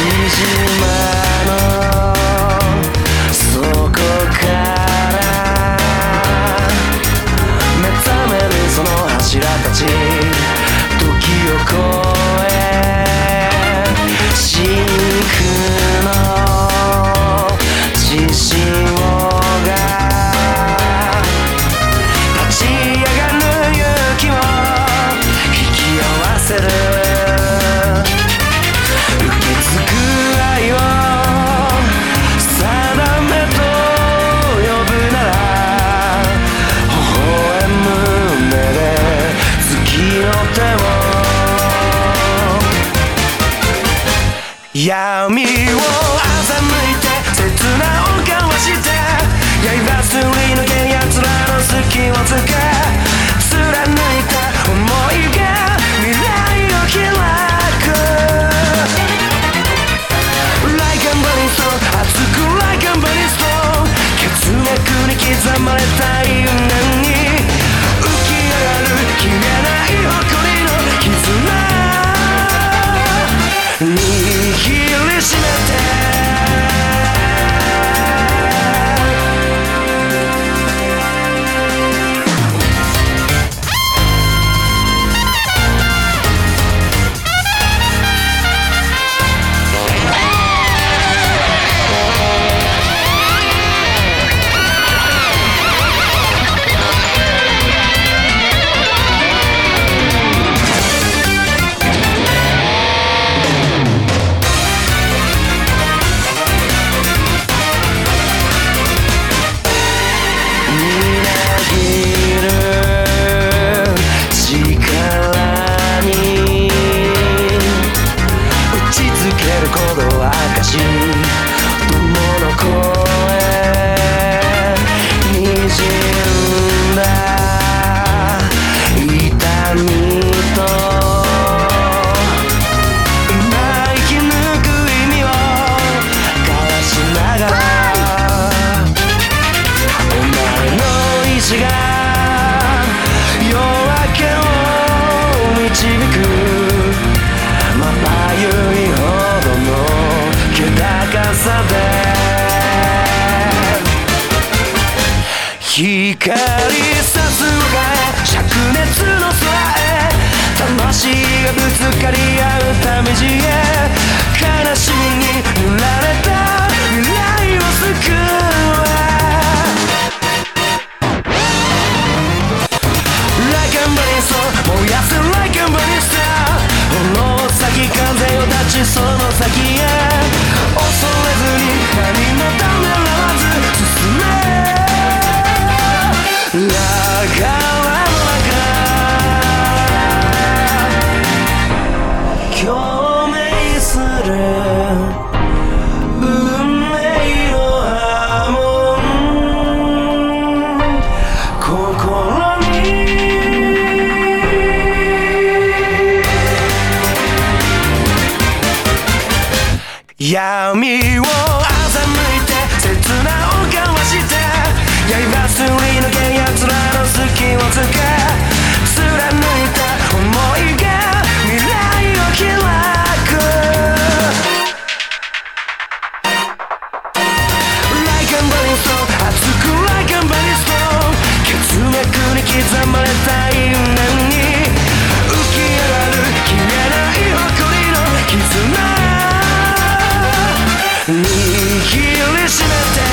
島の底から目覚めるその柱たち、時を越え真空の血潮が立ち上がる勇気を引き合わせる、受け継ぐ愛を定めと呼ぶなら、微笑む目で月の手を、闇を欺いて切な音交わして、刃すり抜け奴らの隙をつけ、貫いた想いが未来を開く。 Like a burning stone 熱く Like a burning stone 血脈に刻まれた因縁に浮き上がる消えない誇りの絆、握りしめて光さすのが灼熱の空へ、魂がぶつかり合うため地へ、悲しみに塗られた未来を救う。 Like a burning stone 燃やす Like a burning star 炎を咲き風を立ちその先へ、恐れずに何もためらわず進め、流れの中共鳴する運命の波紋、心に闇を欺いて切な音交わして、刃すり抜け奴らの隙をつけ、貫いた想いが未来を開く。 Like a burning stone 熱く Like a burning stone 血脈に刻まれた因縁に浮き上がる消えない誇りの絆、握りしめて